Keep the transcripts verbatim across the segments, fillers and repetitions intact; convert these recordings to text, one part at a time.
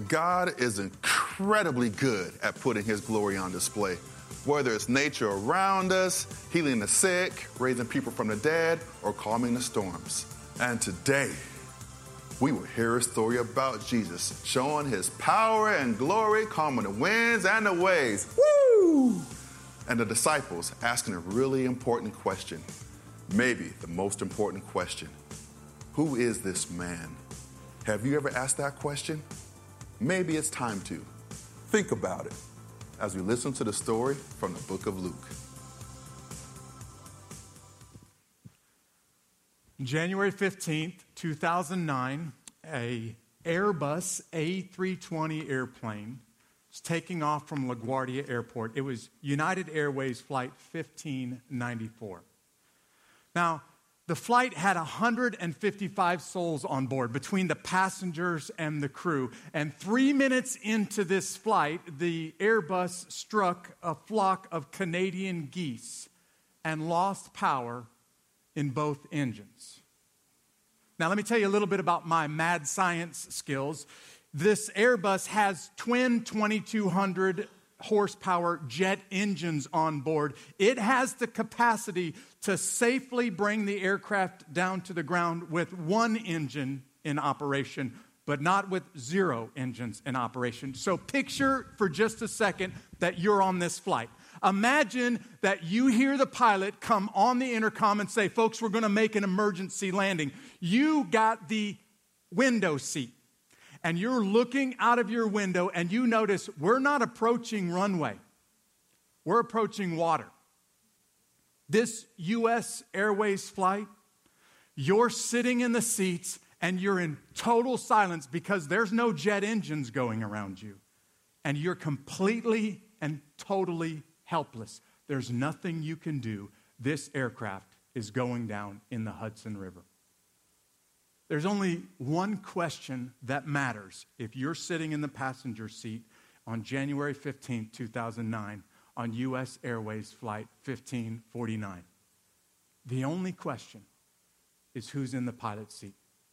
God is incredibly good at putting his glory on display. Whether it's nature around us, healing the sick, raising people from the dead, or calming the storms. And today, we will hear a story about Jesus showing his power and glory, calming the winds and the waves. Woo! And the disciples asking a really important question, maybe the most important question. Who is this man? Have you ever asked that question? Maybe it's time to think about it as we listen to the story from the book of Luke. January fifteenth, two thousand nine, a Airbus A three twenty airplane was taking off from LaGuardia Airport. It was United Airways flight fifteen ninety-four. Now, the flight had one hundred fifty-five souls on board between the passengers and the crew. And three minutes into this flight, the Airbus struck a flock of Canadian geese and lost power in both engines. Now, let me tell you a little bit about my mad science skills. This Airbus has twin twenty-two hundred horsepower jet engines on board. It has the capacity to safely bring the aircraft down to the ground with one engine in operation, but not with zero engines in operation. So picture for just a second that you're on this flight. Imagine that you hear the pilot come on the intercom and say, folks, we're going to make an emergency landing. You got the window seat. And you're looking out of your window and you notice we're not approaching runway. We're approaching water. This U S Airways flight, you're sitting in the seats and you're in total silence because there's no jet engines going around you. And you're completely and totally helpless. There's nothing you can do. This aircraft is going down in the Hudson River. There's only one question that matters if you're sitting in the passenger seat on January fifteenth, two thousand nine on U S Airways flight fifteen forty-nine. The only question is who's in the pilot seat.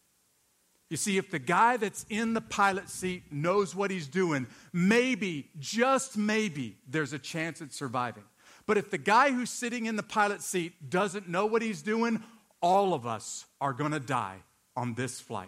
You see, if the guy that's in the pilot seat knows what he's doing, maybe, just maybe, there's a chance at surviving. But if the guy who's sitting in the pilot seat doesn't know what he's doing, all of us are going to die on this flight.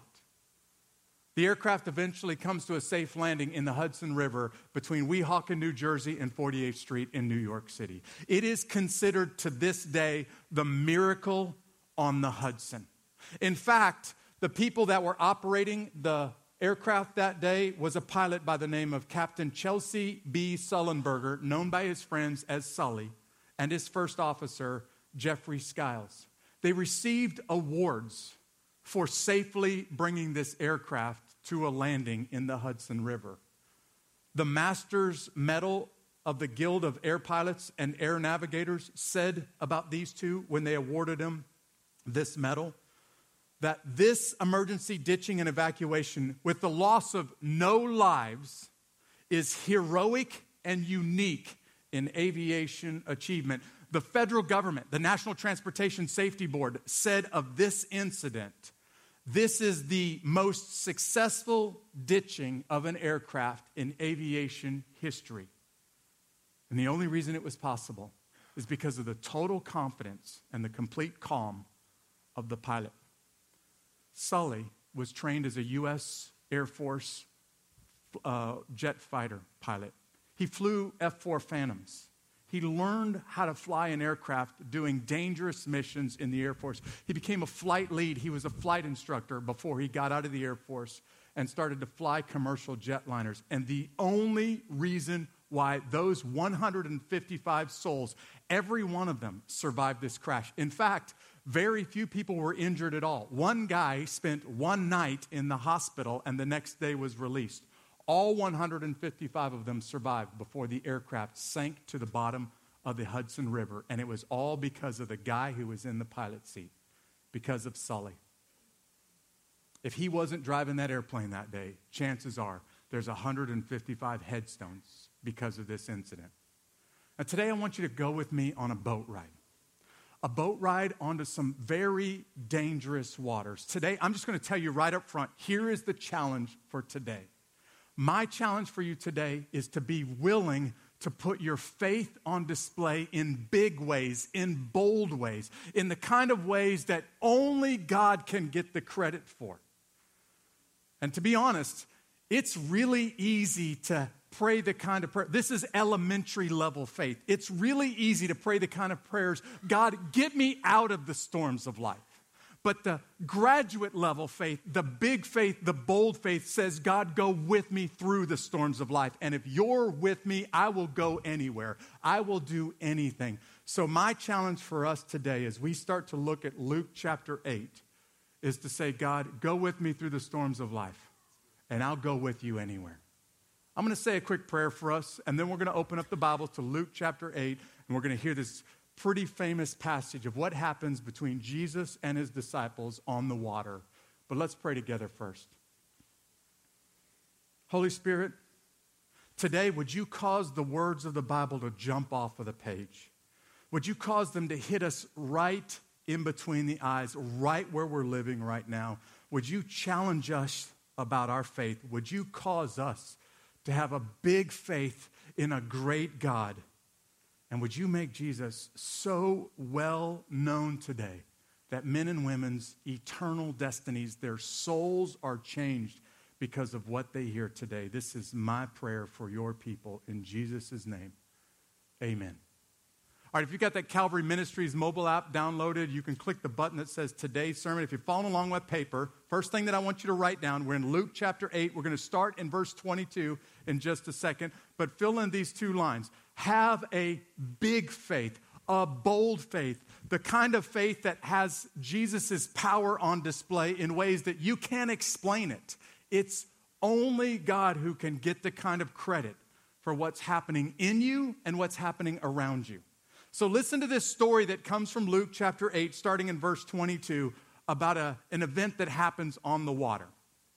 The aircraft eventually comes to a safe landing in the Hudson River between Weehawken, New Jersey and forty-eighth Street in New York City. It is considered to this day the miracle on the Hudson. In fact, the people that were operating the aircraft that day was a pilot by the name of Captain Chelsea B. Sullenberger, known by his friends as Sully, and his first officer, Jeffrey Skiles. They received awards for safely bringing this aircraft to a landing in the Hudson River. The Master's Medal of the Guild of Air Pilots and Air Navigators said about these two when they awarded them this medal, that this emergency ditching and evacuation with the loss of no lives is heroic and unique in aviation achievement. The federal government, the National Transportation Safety Board, said of this incident, this is the most successful ditching of an aircraft in aviation history. And the only reason it was possible is because of the total confidence and the complete calm of the pilot. Sully was trained as a U S Air Force uh, jet fighter pilot. He flew F four Phantoms. He learned how to fly an aircraft doing dangerous missions in the Air Force. He became a flight lead. He was a flight instructor before he got out of the Air Force and started to fly commercial jetliners. And the only reason why those one hundred fifty-five souls, every one of them, survived this crash. In fact, very few people were injured at all. One guy spent one night in the hospital and the next day was released. All one hundred fifty-five of them survived before the aircraft sank to the bottom of the Hudson River. And it was all because of the guy who was in the pilot seat, because of Sully. If he wasn't driving that airplane that day, chances are there's one hundred fifty-five headstones because of this incident. Now today I want you to go with me on a boat ride. A boat ride onto some very dangerous waters. Today, I'm just going to tell you right up front, here is the challenge for today. My challenge for you today is to be willing to put your faith on display in big ways, in bold ways, in the kind of ways that only God can get the credit for. And to be honest, it's really easy to pray the kind of prayer. This is elementary level faith. It's really easy to pray the kind of prayers, God, get me out of the storms of life. But the graduate level faith, the big faith, the bold faith says, God, go with me through the storms of life. And if you're with me, I will go anywhere. I will do anything. So my challenge for us today as we start to look at Luke chapter eight is to say, God, go with me through the storms of life, and I'll go with you anywhere. I'm going to say a quick prayer for us, and then we're going to open up the Bible to Luke chapter eight, and we're going to hear this pretty famous passage of what happens between Jesus and his disciples on the water. But let's pray together first. Holy Spirit, today would you cause the words of the Bible to jump off of the page? Would you cause them to hit us right in between the eyes, right where we're living right now? Would you challenge us about our faith? Would you cause us to have a big faith in a great God? And would you make Jesus so well known today that men and women's eternal destinies, their souls are changed because of what they hear today? This is my prayer for your people in Jesus' name. Amen. All right, if you've got that Calvary Ministries mobile app downloaded, you can click the button that says Today's Sermon. If you're following along with paper, first thing that I want you to write down, we're in Luke chapter eight. We're going to start in verse twenty-two in just a second, but fill in these two lines. Have a big faith, a bold faith, the kind of faith that has Jesus' power on display in ways that you can't explain it. It's only God who can get the kind of credit for what's happening in you and what's happening around you. So listen to this story that comes from Luke chapter eight, starting in verse twenty-two, about a, an event that happens on the water.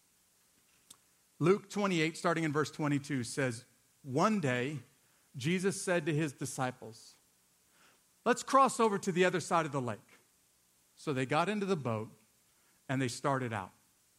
Luke twenty-eight, starting in verse twenty-two, says, one day, Jesus said to his disciples, let's cross over to the other side of the lake. So they got into the boat and they started out.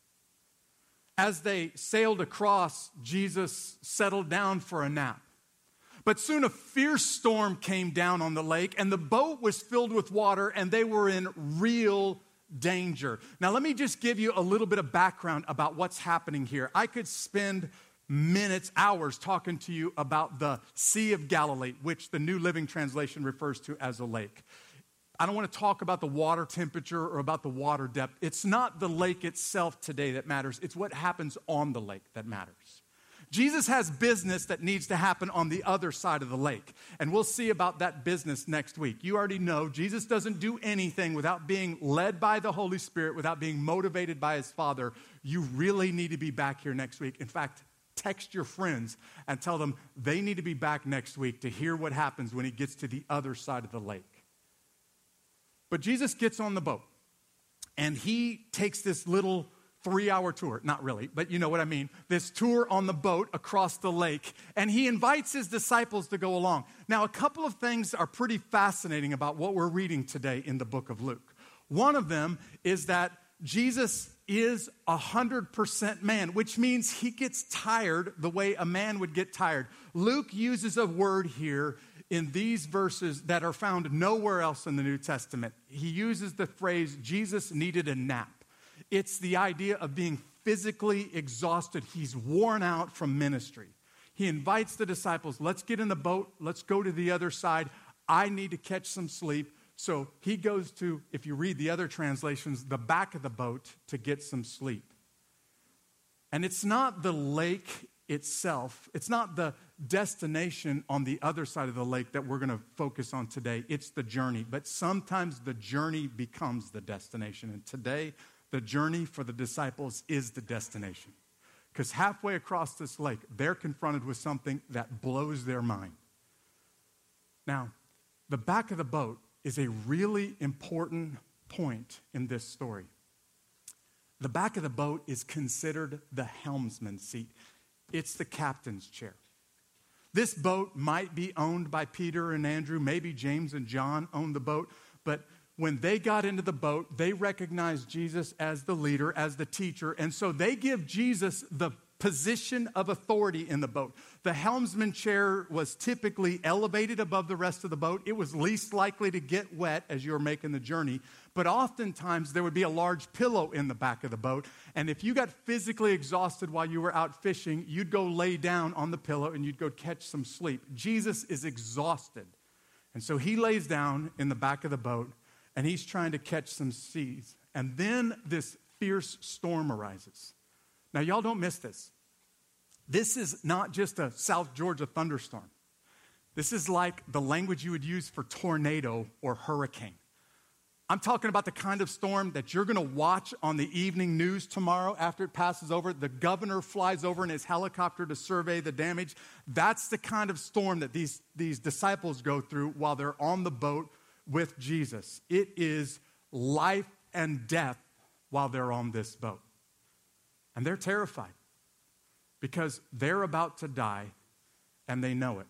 As they sailed across, Jesus settled down for a nap. But soon a fierce storm came down on the lake, and the boat was filled with water, and they were in real danger. Now, let me just give you a little bit of background about what's happening here. I could spend minutes, hours talking to you about the Sea of Galilee, which the New Living Translation refers to as a lake. I don't want to talk about the water temperature or about the water depth. It's not the lake itself today that matters. It's what happens on the lake that matters. Jesus has business that needs to happen on the other side of the lake. And we'll see about that business next week. You already know Jesus doesn't do anything without being led by the Holy Spirit, without being motivated by his Father. You really need to be back here next week. In fact, text your friends and tell them they need to be back next week to hear what happens when he gets to the other side of the lake. But Jesus gets on the boat, and he takes this little three-hour tour. Not really, but you know what I mean. This tour on the boat across the lake, and he invites his disciples to go along. Now, a couple of things are pretty fascinating about what we're reading today in the book of Luke. One of them is that Jesus is one hundred percent man, which means he gets tired the way a man would get tired. Luke uses a word here in these verses that are found nowhere else in the New Testament. He uses the phrase, Jesus needed a nap. It's the idea of being physically exhausted. He's worn out from ministry. He invites the disciples, let's get in the boat, let's go to the other side. I need to catch some sleep. So he goes to, if you read the other translations, the back of the boat to get some sleep. And it's not the lake itself, it's not the destination on the other side of the lake that we're going to focus on today. It's the journey. But sometimes the journey becomes the destination. And today, the journey for the disciples is the destination. Because halfway across this lake, they're confronted with something that blows their mind. Now, the back of the boat is a really important point in this story. The back of the boat is considered the helmsman's seat. It's the captain's chair. This boat might be owned by Peter and Andrew. Maybe James and John owned the boat. But when they got into the boat, they recognized Jesus as the leader, as the teacher. And so they give Jesus the position of authority in the boat. The helmsman chair was typically elevated above the rest of the boat. It was least likely to get wet as you were making the journey. But oftentimes there would be a large pillow in the back of the boat. And if you got physically exhausted while you were out fishing, you'd go lay down on the pillow and you'd go catch some sleep. Jesus is exhausted. And so he lays down in the back of the boat and he's trying to catch some seas. And then this fierce storm arises. Now, y'all don't miss this. This is not just a South Georgia thunderstorm. This is like the language you would use for tornado or hurricane. I'm talking about the kind of storm that you're going to watch on the evening news tomorrow after it passes over. The governor flies over in his helicopter to survey the damage. That's the kind of storm that these, these disciples go through while they're on the boat with Jesus. It is life and death while they're on this boat. And they're terrified because they're about to die and they know it.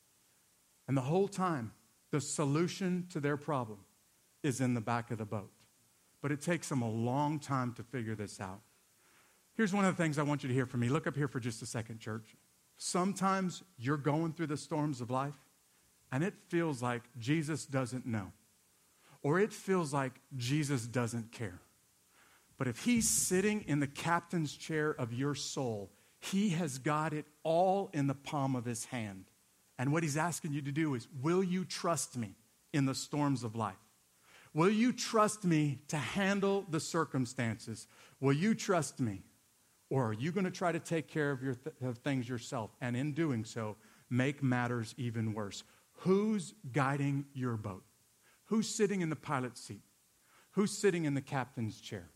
And the whole time, the solution to their problem is in the back of the boat. But it takes them a long time to figure this out. Here's one of the things I want you to hear from me. Look up here for just a second, church. Sometimes you're going through the storms of life and it feels like Jesus doesn't know. Or it feels like Jesus doesn't care. But if he's sitting in the captain's chair of your soul, he has got it all in the palm of his hand. And what he's asking you to do is, will you trust me in the storms of life? Will you trust me to handle the circumstances? Will you trust me? Or are you going to try to take care of your th- of things yourself? And in doing so, make matters even worse. Who's guiding your boat? Who's sitting in the pilot's seat? Who's sitting in the captain's chair?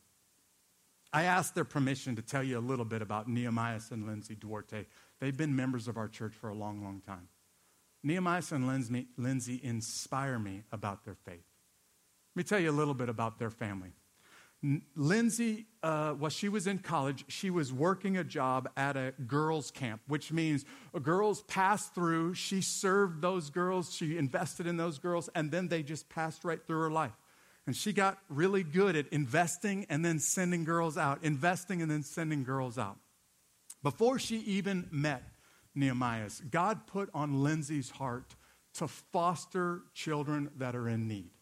I asked their permission to tell you a little bit about Nehemiah and Lindsay Duarte. They've been members of our church for a long, long time. Nehemiah and Lindsay, Lindsay inspire me about their faith. Let me tell you a little bit about their family. N- Lindsay, uh, while she was in college, she was working a job at a girls' camp, which means girls passed through. She served those girls. She invested in those girls, and then they just passed right through her life. And she got really good at investing and then sending girls out, investing and then sending girls out. Before she even met Nehemiah, God put on Lindsay's heart to foster children that are in need.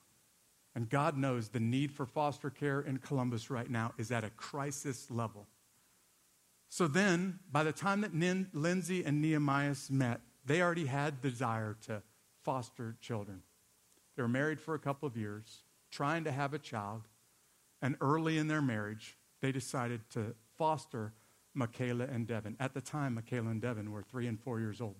And God knows the need for foster care in Columbus right now is at a crisis level. So then, by the time that Nin- Lindsay and Nehemiah met, they already had the desire to foster children. They were married for a couple of years, trying to have a child, and early in their marriage, they decided to foster Michaela and Devin. At the time, Michaela and Devin were three and four years old.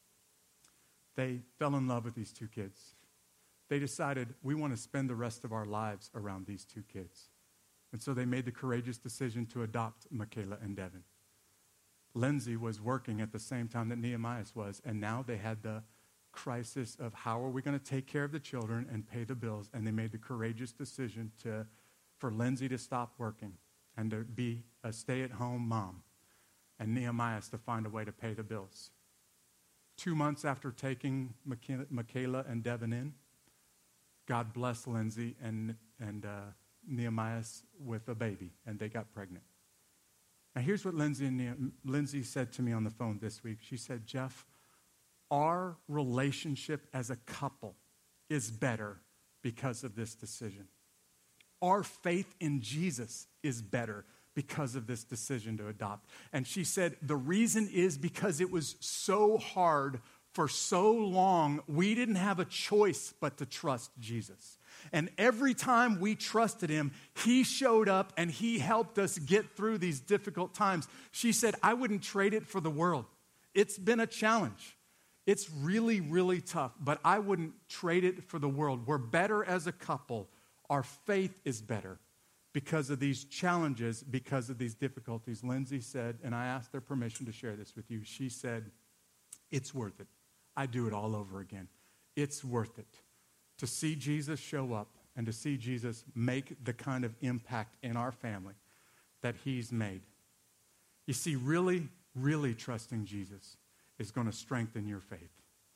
They fell in love with these two kids. They decided, we want to spend the rest of our lives around these two kids. And so they made the courageous decision to adopt Michaela and Devin. Lindsay was working at the same time that Nehemiah was, and now they had the crisis of how are we going to take care of the children and pay the bills. And they made the courageous decision to, for Lindsay to stop working and to be a stay-at-home mom, and Nehemiah to find a way to pay the bills. Two months after taking Michaela and Devin in, God blessed Lindsay and, and uh, Nehemiah with a baby, and they got pregnant. Now here's what Lindsay, and ne- Lindsay said to me on the phone this week. She said, Jeff, our relationship as a couple is better because of this decision. Our faith in Jesus is better because of this decision to adopt. And she said, the reason is because it was so hard for so long, we didn't have a choice but to trust Jesus. And every time we trusted him, he showed up and he helped us get through these difficult times. She said, I wouldn't trade it for the world. It's been a challenge. It's really, really tough, but I wouldn't trade it for the world. We're better as a couple. Our faith is better because of these challenges, because of these difficulties. Lindsay said, and I asked their permission to share this with you, she said, it's worth it. I'd do it all over again. It's worth it to see Jesus show up and to see Jesus make the kind of impact in our family that he's made. You see, really, really trusting Jesus is going to strengthen your faith.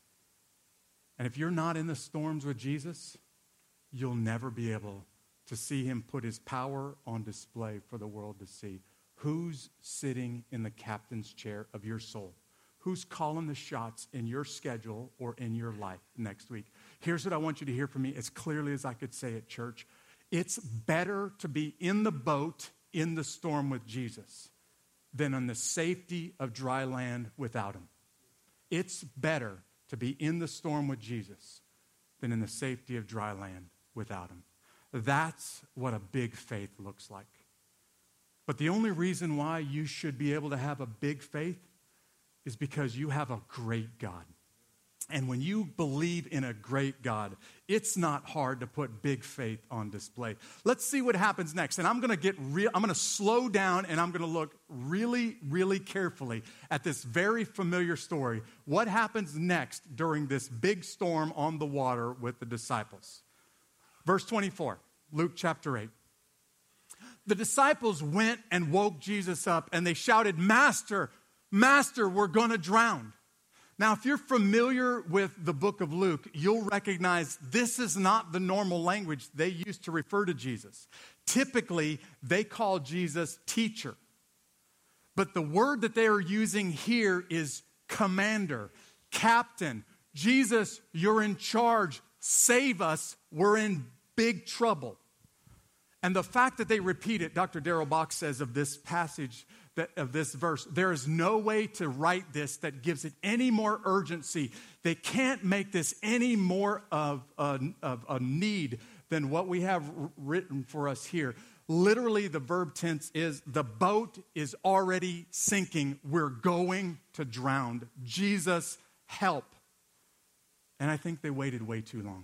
And if you're not in the storms with Jesus, you'll never be able to see him put his power on display for the world to see. Who's sitting in the captain's chair of your soul? Who's calling the shots in your schedule or in your life next week? Here's what I want you to hear from me as clearly as I could say it, church. It's better to be in the boat in the storm with Jesus than on the safety of dry land without him. It's better to be in the storm with Jesus than in the safety of dry land without him. That's what a big faith looks like. But the only reason why you should be able to have a big faith is because you have a great God. And when you believe in a great God, it's not hard to put big faith on display. Let's see what happens next. And I'm going to get real, I'm going to slow down and I'm going to look really, really carefully at this very familiar story. What happens next during this big storm on the water with the disciples? Verse twenty-four, Luke chapter eight. The disciples went and woke Jesus up and they shouted, Master, Master, we're going to drown. Now, if you're familiar with the book of Luke, you'll recognize this is not the normal language they used to refer to Jesus. Typically, they call Jesus teacher. But the word that they are using here is commander, captain. Jesus, you're in charge. Save us. We're in big trouble. And the fact that they repeat it, Doctor Darrell Bock says of this passage, that, of this verse, there is no way to write this that gives it any more urgency. They can't make this any more of a, of a need than what we have written for us here. Literally, the verb tense is, the boat is already sinking. We're going to drown. Jesus, help. And I think they waited way too long.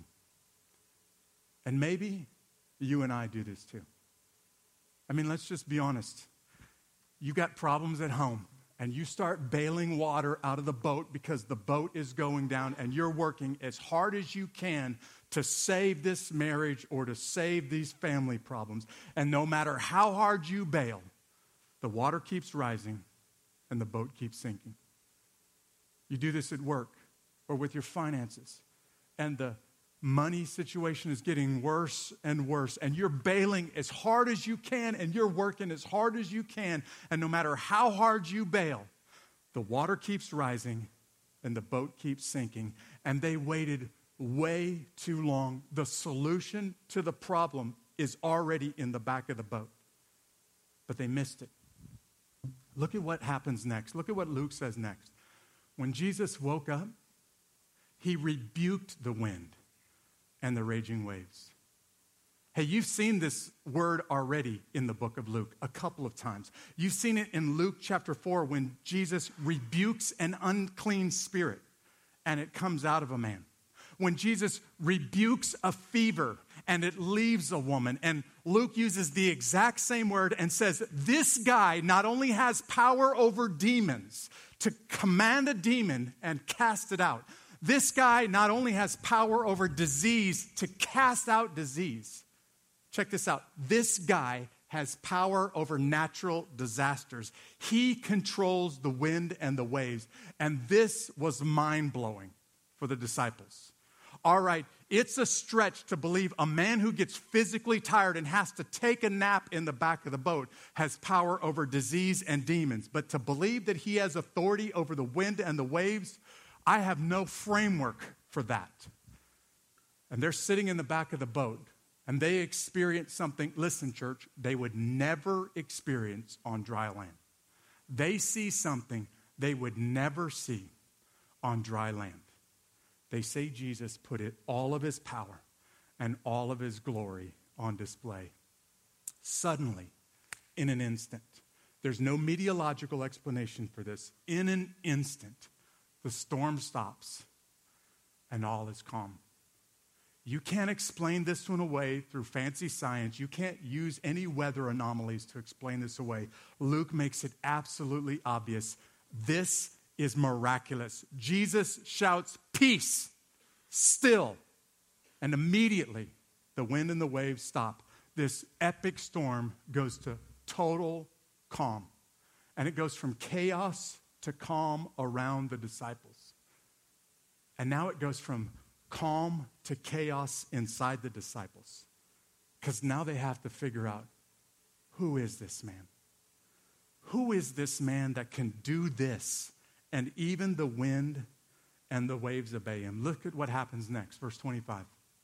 And maybe you and I do this too. I mean, let's just be honest. You got problems at home, and you start bailing water out of the boat because the boat is going down, and you're working as hard as you can to save this marriage or to save these family problems. And no matter how hard you bail, the water keeps rising and the boat keeps sinking. You do this at work or with your finances, and the money situation is getting worse and worse, and you're bailing as hard as you can, and you're working as hard as you can, and no matter how hard you bail, the water keeps rising and the boat keeps sinking, and they waited way too long. The solution to the problem is already in the back of the boat, but they missed it. Look at what happens next. Look at what Luke says next. When Jesus woke up, he rebuked the wind and the raging waves. Hey, you've seen this word already in the book of Luke a couple of times. You've seen it in Luke chapter four when Jesus rebukes an unclean spirit and it comes out of a man. When Jesus rebukes a fever and it leaves a woman. And Luke uses the exact same word and says, this guy not only has power over demons to command a demon and cast it out, this guy not only has power over disease to cast out disease. Check this out. This guy has power over natural disasters. He controls the wind and the waves. And this was mind-blowing for the disciples. All right, it's a stretch to believe a man who gets physically tired and has to take a nap in the back of the boat has power over disease and demons. But to believe that he has authority over the wind and the waves, I have no framework for that. And they're sitting in the back of the boat, and they experience something, listen, church, they would never experience on dry land. They see something they would never see on dry land. They say Jesus put it, all of his power and all of his glory on display. Suddenly, in an instant, there's no meteorological explanation for this. In an instant, the storm stops and all is calm. You can't explain this one away through fancy science. You can't use any weather anomalies to explain this away. Luke makes it absolutely obvious. This is miraculous. Jesus shouts, peace, still. And immediately, the wind and the waves stop. This epic storm goes to total calm. And it goes from chaos to calm around the disciples. And now it goes from calm to chaos inside the disciples. Because now they have to figure out, who is this man? who is this man that can do this? And even the wind and the waves obey him. Look at what happens next, verse twenty-five.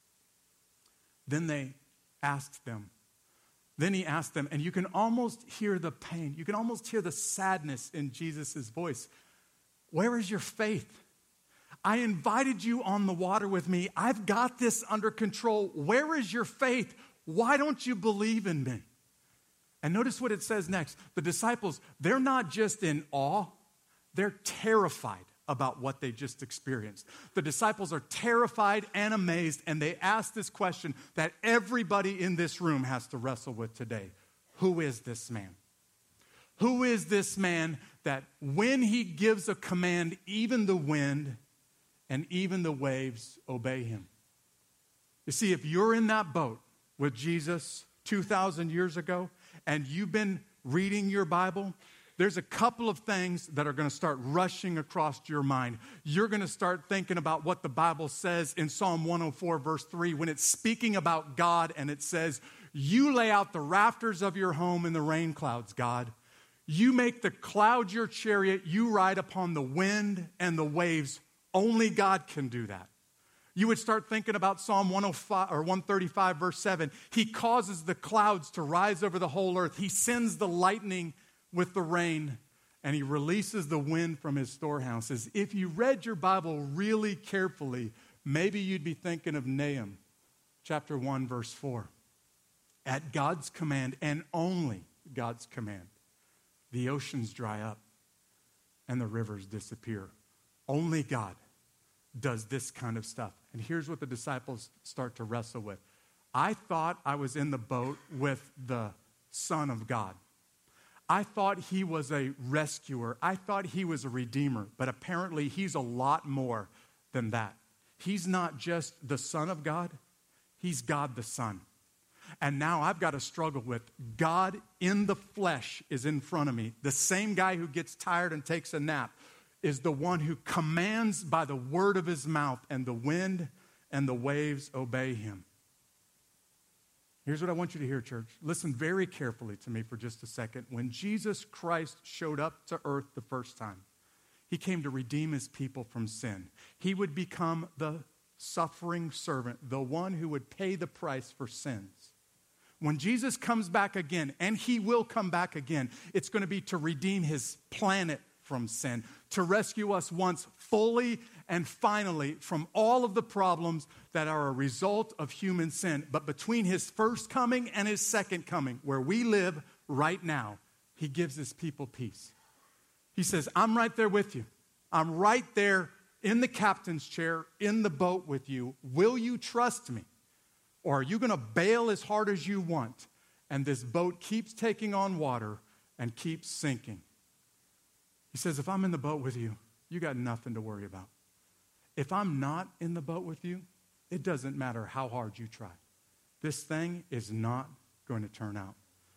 Then they asked them. Then he asked them, and you can almost hear the pain. You can almost hear the sadness in Jesus' voice. Where is your faith? I invited you on the water with me. I've got this under control. Where is your faith? Why don't you believe in me? And notice what it says next. The disciples, they're not just in awe, they're terrified about what they just experienced. The disciples are terrified and amazed, and they ask this question that everybody in this room has to wrestle with today. Who is this man? Who is this man that when he gives a command, even the wind and even the waves obey him? You see, if you're in that boat with Jesus two thousand years ago, and you've been reading your Bible, there's a couple of things that are going to start rushing across your mind. You're going to start thinking about what the Bible says in Psalm one oh four, verse three, when it's speaking about God, and it says, you lay out the rafters of your home in the rain clouds, God. You make the clouds your chariot. You ride upon the wind and the waves. Only God can do that. You would start thinking about Psalm one oh five or one thirty-five, verse seven. He causes the clouds to rise over the whole earth. He sends the lightning with the rain, and he releases the wind from his storehouses. If you read your Bible really carefully, maybe you'd be thinking of Nahum, chapter one, verse four. At God's command, and only God's command, the oceans dry up and the rivers disappear. Only God does this kind of stuff. And here's what the disciples start to wrestle with. I thought I was in the boat with the Son of God. I thought he was a rescuer. I thought he was a redeemer. But apparently he's a lot more than that. He's not just the Son of God. He's God the Son. And now I've got to struggle with God in the flesh is in front of me. The same guy who gets tired and takes a nap is the one who commands by the word of his mouth, and the wind and the waves obey him. Here's what I want you to hear, church. Listen very carefully to me for just a second. When Jesus Christ showed up to earth the first time, he came to redeem his people from sin. He would become the suffering servant, the one who would pay the price for sins. When Jesus comes back again, and he will come back again, it's going to be to redeem his planet from sin, to rescue us once fully and finally from all of the problems that are a result of human sin. But between his first coming and his second coming, where we live right now, he gives his people peace. He says, I'm right there with you. I'm right there in the captain's chair, in the boat with you. Will you trust me? Or are you going to bail as hard as you want? And this boat keeps taking on water and keeps sinking. He says, if I'm in the boat with you, you got nothing to worry about. If I'm not in the boat with you, it doesn't matter how hard you try. This thing is not going to turn out.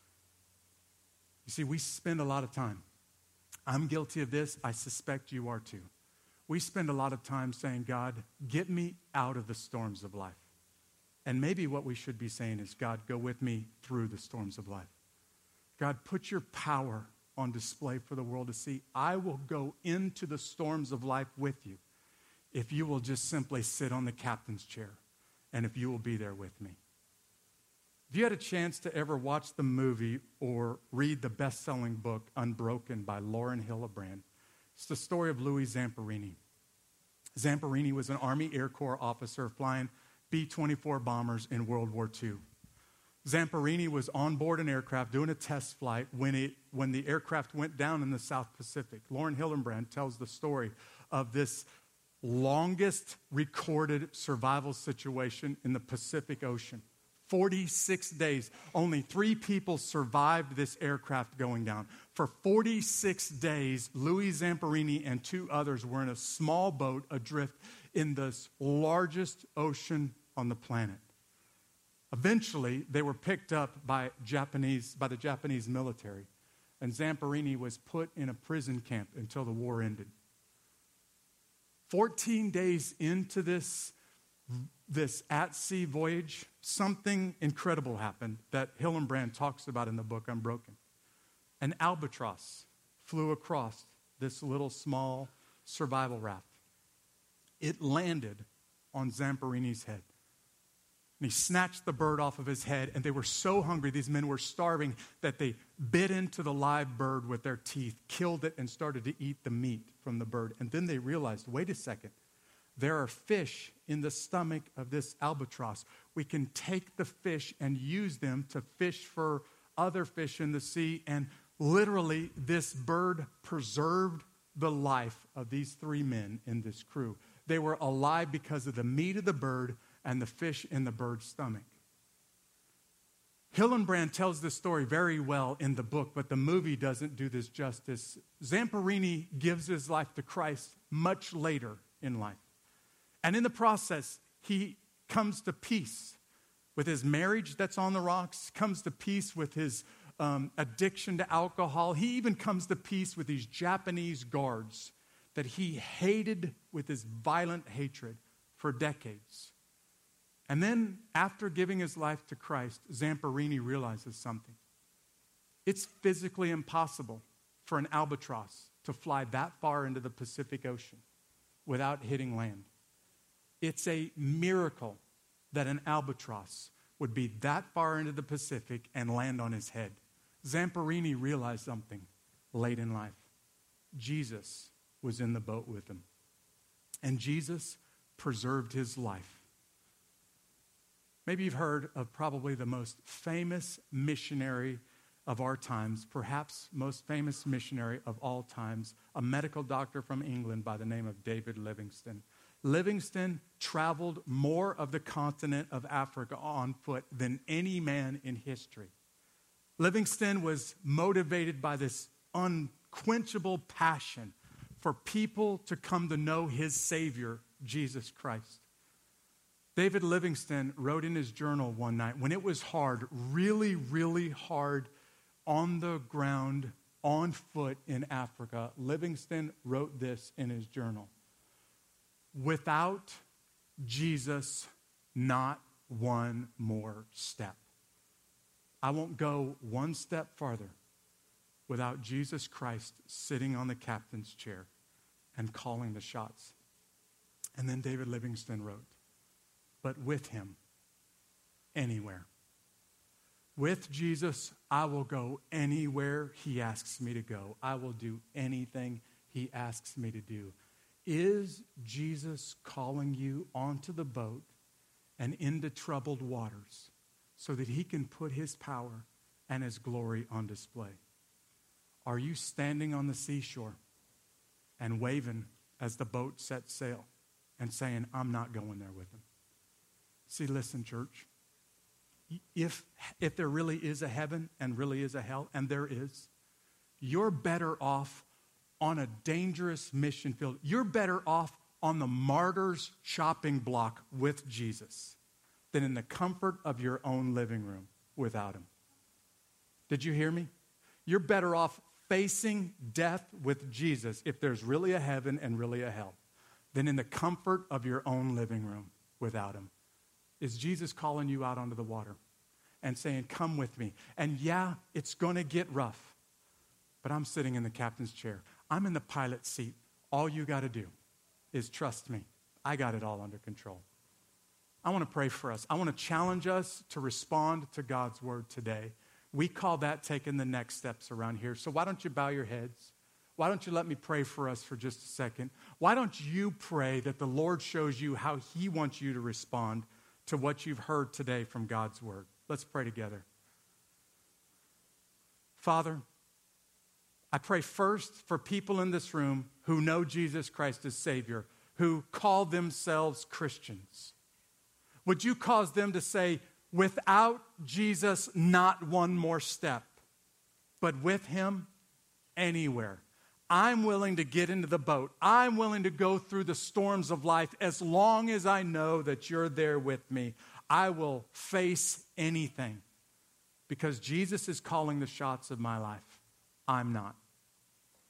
You see, we spend a lot of time. I'm guilty of this. I suspect you are too. We spend a lot of time saying, God, get me out of the storms of life. And maybe what we should be saying is, God, go with me through the storms of life. God, put your power on display for the world to see. I will go into the storms of life with you if you will just simply sit on the captain's chair and if you will be there with me. If you had a chance to ever watch the movie or read the best-selling book Unbroken by Lauren Hillenbrand, it's the story of Louis Zamperini. Zamperini was an Army Air Corps officer flying B twenty-four bombers in World War Two. Zamperini was on board an aircraft doing a test flight when, it, when the aircraft went down in the South Pacific. Lauren Hillenbrand tells the story of this longest recorded survival situation in the Pacific Ocean. forty-six days. Only three people survived this aircraft going down. For forty-six days, Louis Zamperini and two others were in a small boat adrift in the largest ocean on the planet. Eventually, they were picked up by Japanese, by the Japanese military, and Zamperini was put in a prison camp until the war ended. fourteen days into this, this at-sea voyage, something incredible happened that Hillenbrand talks about in the book Unbroken. an albatross flew across this little small survival raft. It landed on Zamperini's head. And he snatched the bird off of his head, and they were so hungry, these men were starving, that they bit into the live bird with their teeth, killed it, and started to eat the meat from the bird. And then they realized, wait a second, there are fish in the stomach of this albatross. We can take the fish and use them to fish for other fish in the sea. And literally, this bird preserved the life of these three men in this crew. They were alive because of the meat of the bird and the fish in the bird's stomach. Hillenbrand tells this story very well in the book, but the movie doesn't do this justice. Zamperini gives his life to Christ much later in life. And in the process, he comes to peace with his marriage that's on the rocks, comes to peace with his um, addiction to alcohol. He even comes to peace with these Japanese guards that he hated with his violent hatred for decades. And then, after giving his life to Christ, Zamperini realizes something. It's physically impossible for an albatross to fly that far into the Pacific Ocean without hitting land. It's a miracle that an albatross would be that far into the Pacific and land on his head. Zamperini realized something late in life. Jesus was in the boat with him. And Jesus preserved his life. Maybe you've heard of probably the most famous missionary of our times, perhaps most famous missionary of all times, a medical doctor from England by the name of David Livingstone. Livingstone traveled more of the continent of Africa on foot than any man in history. Livingstone was motivated by this unquenchable passion for people to come to know his Savior, Jesus Christ. David Livingstone wrote in his journal one night, when it was hard, really, really hard, on the ground, on foot in Africa, Livingstone wrote this in his journal. Without Jesus, not one more step. I won't go one step farther without Jesus Christ sitting on the captain's chair and calling the shots. And then David Livingstone wrote, but with him, anywhere. With Jesus, I will go anywhere he asks me to go. I will do anything he asks me to do. Is Jesus calling you onto the boat and into troubled waters so that he can put his power and his glory on display? Are you standing on the seashore and waving as the boat sets sail and saying, I'm not going there with him? See, listen, church. If, if there really is a heaven and really is a hell, and there is, you're better off on a dangerous mission field. You're better off on the martyr's chopping block with Jesus than in the comfort of your own living room without him. Did you hear me? You're better off facing death with Jesus, if there's really a heaven and really a hell, than in the comfort of your own living room without him. Is Jesus calling you out onto the water and saying, come with me? And yeah, it's going to get rough, but I'm sitting in the captain's chair. I'm in the pilot's seat. All you got to do is trust me. I got it all under control. I want to pray for us. I want to challenge us to respond to God's word today. We call that taking the next steps around here. So why don't you bow your heads? Why don't you let me pray for us for just a second? Why don't you pray that the Lord shows you how he wants you to respond to what you've heard today from God's word? Let's pray together. Father, I pray first for people in this room who know Jesus Christ as Savior, who call themselves Christians. Would you cause them to say, without Jesus, not one more step, but with him, anywhere. I'm willing to get into the boat. I'm willing to go through the storms of life as long as I know that you're there with me. I will face anything because Jesus is calling the shots of my life. I'm not.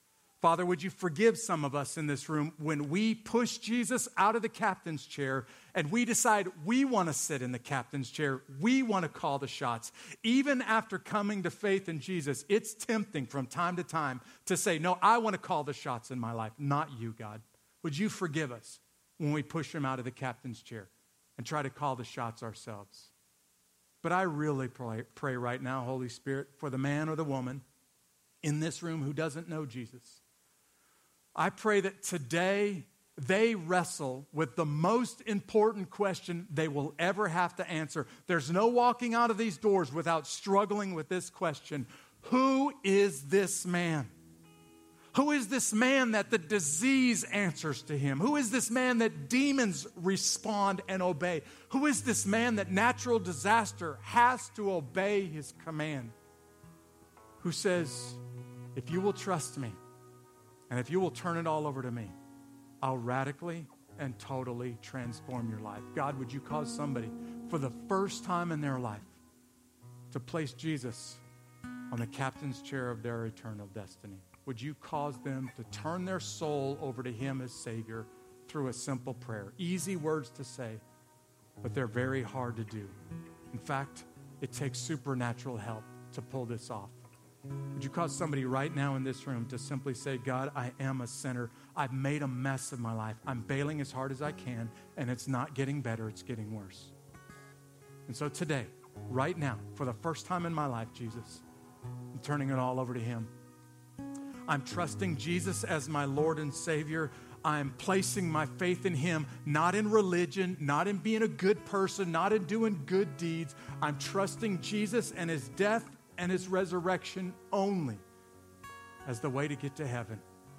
Father, would you forgive some of us in this room when we push Jesus out of the captain's chair and we decide we want to sit in the captain's chair, we want to call the shots. Even after coming to faith in Jesus, it's tempting from time to time to say, no, I want to call the shots in my life, not you, God. Would you forgive us when we push him out of the captain's chair and try to call the shots ourselves? But I really pray, pray right now, Holy Spirit, for the man or the woman in this room who doesn't know Jesus. I pray that today they wrestle with the most important question they will ever have to answer. There's no walking out of these doors without struggling with this question. Who is this man? Who is this man that the disease answers to him? Who is this man that demons respond and obey? Who is this man that natural disaster has to obey his command? Who says, if you will trust me, and if you will turn it all over to me, I'll radically and totally transform your life. God, would you cause somebody for the first time in their life to place Jesus on the captain's chair of their eternal destiny? Would you cause them to turn their soul over to him as Savior through a simple prayer? Easy words to say, but they're very hard to do. In fact, it takes supernatural help to pull this off. Would you cause somebody right now in this room to simply say, God, I am a sinner. I've made a mess of my life. I'm bailing as hard as I can, and it's not getting better, it's getting worse. And so today, right now, for the first time in my life, Jesus, I'm turning it all over to him. I'm trusting Jesus as my Lord and Savior. I'm placing my faith in him, not in religion, not in being a good person, not in doing good deeds. I'm trusting Jesus and his death and his resurrection only as the way to get to heaven.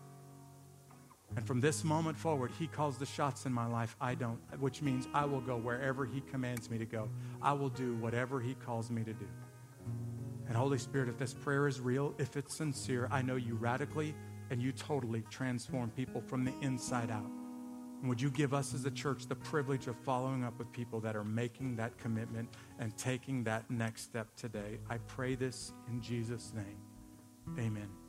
And from this moment forward, he calls the shots in my life. I don't, which means I will go wherever he commands me to go. I will do whatever he calls me to do. And Holy Spirit, if this prayer is real, if it's sincere, I know you radically and you totally transform people from the inside out. And would you give us as a church the privilege of following up with people that are making that commitment and taking that next step today? I pray this in Jesus' name. Amen.